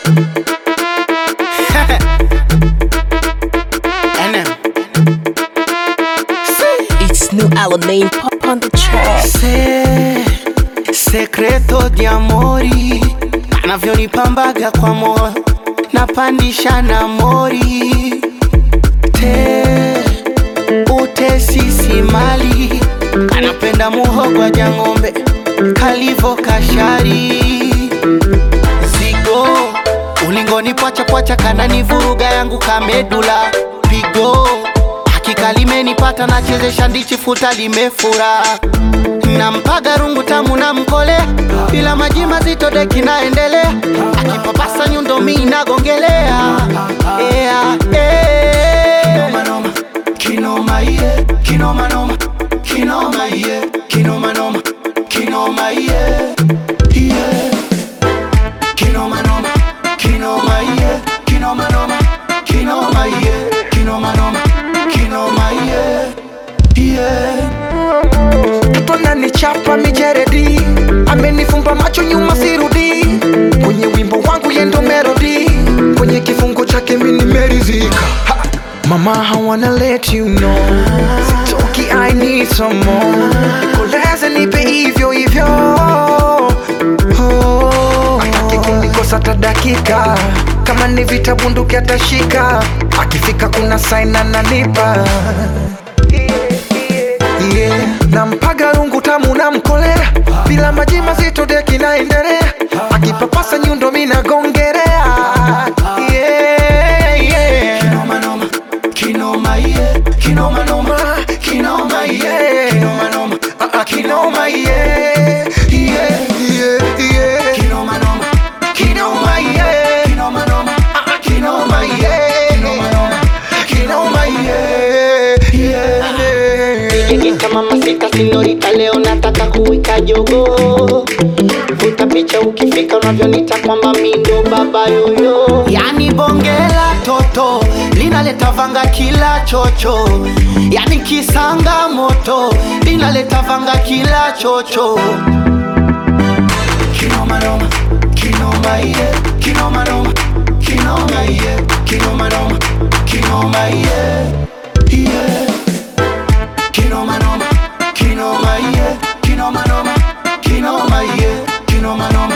It's New Alamein pop on the track. Secreto di amori, anavyonipambaga kwa moyo, napandisha na mori. Utesisi mali, kanapenda muhogo ja ng'ombe, kalivo kashari. Zigo, ulingoni pwacha pwacha, kananivuruga yangu kamedula. Pigo, hakika limenipata, nachezesha ndichi futa limefura. Nampaga rungu tamu na mkole, bila maji mazito deki naendelea. Akipapasa nyundo mi nagongelea. Kinoma noma, kinoma yeah. Kinoma noma, kinoma yeah. Kinoma noma, kinoma yeah. Kinoma noma, kinoma yeah. Kinoma noma, kinoma yeah. Kinoma noma, kinoma yeah. Ananichapa mijeredi, amenifumba macho nyuma sirudi. Kwenye wimbo wangu yendo melody, kwenye kifungo chake mimi nimeridhika. Mama, I wanna let you know, sitoki, I need some more. Nikoleze nipe hivyo hivyo. Ataki kunikosa hata dakika, kama ni vita bunduki atashika. Akifika kuna sign ananipa. Nampaga rungu tamu na mkolea, bila maji mazito deki naendelea. Akipapasa nyundo mi nagongelea. Kinoma noma, kinoma yeah. Kinoma noma, kinoma yeah. Kinoma noma, kinoma yeah. Kinoma noma, kinoma yeah. Kinoma noma, kinoma yeah. Kinoma noma, kinoma yeah. Gita mamacita señorita, leo nataka kuwika jogo. Vuta picha ukifika unavyonita kwamba mi ndo baba yoyo. Yani bongela toto, linaleta vanga kila chocho. Yani kisanga moto, linaleta vanga kila chocho. Kinoma noma, kinoma yeah. Kinoma noma, kinoma yeah. Kinoma noma, kinoma yeah. Kinoma noma, kinoma yeah. Kinoma noma, kinoma yeah. Kinoma noma.